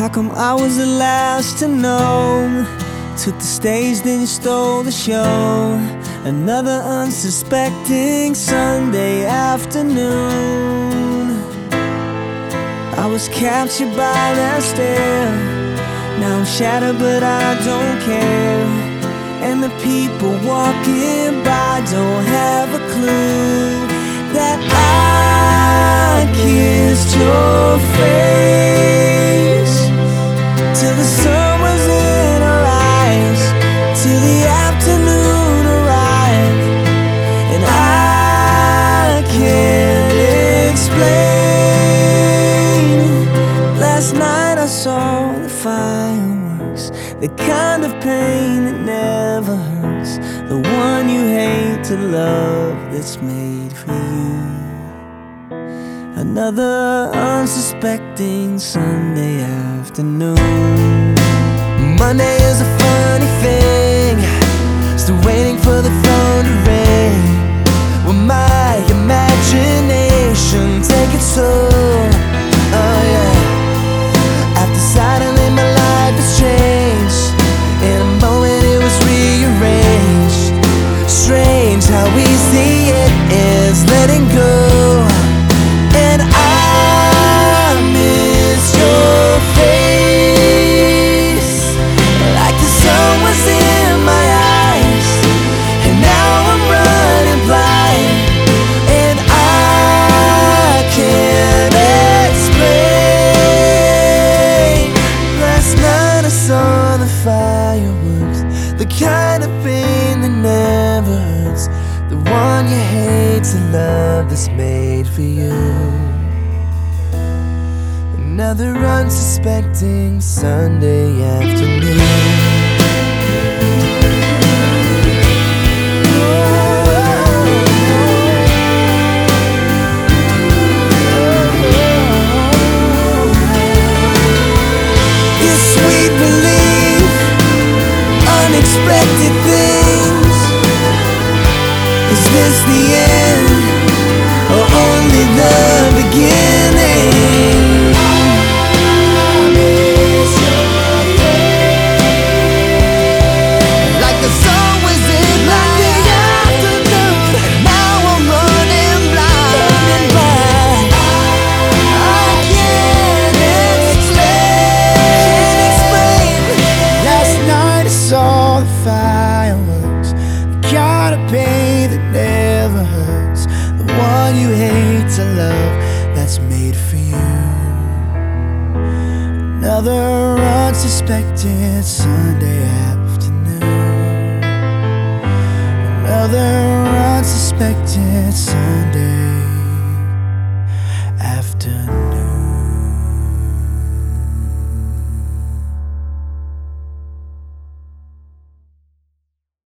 How come I was the last to know? Took the stage, then you stole the show. Another unsuspecting Sunday afternoon. I was captured by that stare. Now I'm shattered but I don't care. And the people walking by don't have a clue that I kissed your face till the sun was in our eyes, till the afternoon arrived. And I can't explain. Last night I saw the fireworks, the kind of pain that never hurts, the one you hate to love that's made for you. Another unsuspecting Sunday afternoon. Monday is a funny thing, still waiting for the phone to ring. Will my imagination take its toll? Oh yeah. After suddenly my life has changed, in a moment it was rearranged. Strange how easy it is letting go. And I miss your face, like the sun was in my eyes, and now I'm running blind. And I can't explain. Last night I saw the fireworks, the kind of pain that never hurts, the one you hate to love that's made for you. Another unsuspecting Sunday afternoon. This sweet relief, unexpected things. Is this the end, or only the beginning? Like the sun was in my afternoon, now I'm running blind. I can't explain. Last night I saw the fireworks, the kind of pain that never hurts, the one you hate to love that's made for you. Another unsuspected Sunday afternoon.